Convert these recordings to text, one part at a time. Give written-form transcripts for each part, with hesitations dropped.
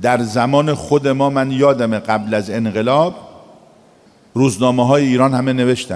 در زمان خود ما من یادم قبل از انقلاب روزنامه‌های ایران همه نوشتن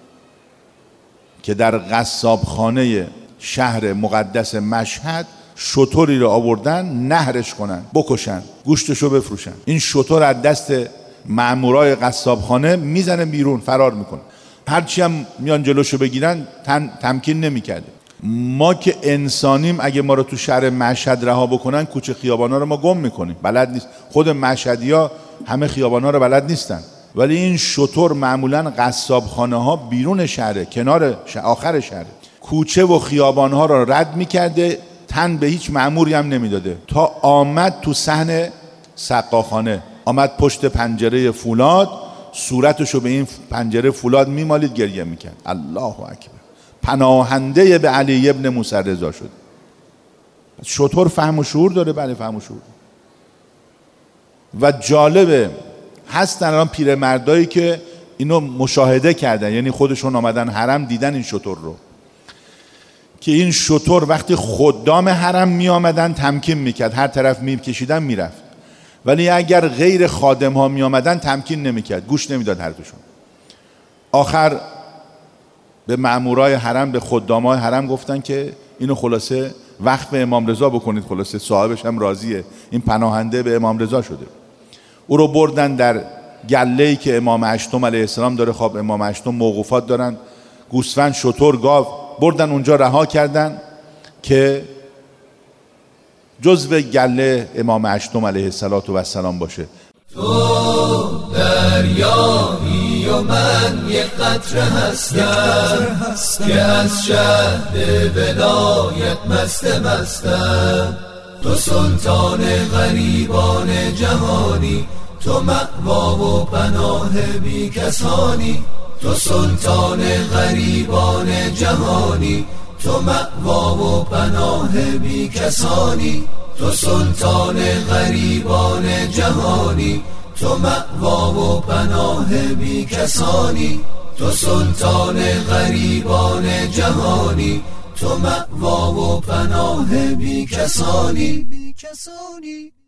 که در قصابخانه شهر مقدس مشهد شتری رو آوردن نهرش کنن، بکشن، گوشتشو بفروشن. این شتر از دست مامورای قصابخانه میزنه بیرون، فرار میکنه. هرچی هم میان جلوشو بگیرن تمکین نمیکرده. ما که انسانیم اگه ما رو تو شهر مشهد رها بکنن کوچه خیابانا رو ما گم میکنیم، بلد نیست. خود مشهدیا همه خیابانا رو بلد نیستن، ولی این شتر معمولا قصابخانه ها بیرون شهره، کنار آخر شهره، کوچه و خیابان ها رو رد میکرده، تن به هیچ مأموری هم نمیداده تا آمد تو صحن سقاخانه، آمد پشت پنجره فولاد، صورتشو به این پنجره فولاد میمالید، گریه میکرد. الله اکبر. پناهنده به علی ابن موسی رضا شد. شتر فهم و شعور داره. بله فهم و شعور. و جالبه هستن الان پیرمردایی که اینو مشاهده کردن، یعنی خودشون آمدن حرم دیدن این شتر رو، که این شتر وقتی خدام حرم می آمدن تمکین میکرد، هر طرف میکشیدن میرفت، ولی اگر غیر خادم ها می آمدن تمکین نمیکرد، گوش نمیداد حرفشون. آخر به مامورای حرم، به خدامای حرم گفتن که اینو خلاصه وقف امام رضا بکنید، خلاصه صاحبش هم راضیه، این پناهنده به امام رضا شده. او رو بردن در گله‌ای که امام هشتم علیه السلام داره. خب امام هشتم موقوفات دارن، گوسفند، شتر، گاو، بردن اونجا رها کردن که جزو گله امام هشتم علیه السلام باشه. تو دریایی و من یک قطره هستم که از شهد ولایت مستم. تو سلطان غریبان جهانی، تو مأوا و پناه بی کسانی. تو سلطان غریبان جهانی، تو مأوا و پناه بی کسانی. تو سلطان غریبان جهانی، تو مأوا و پناه بی کسانی. تو سلطان غریبان جهانی، تو مأوا و پناه بی کسانی.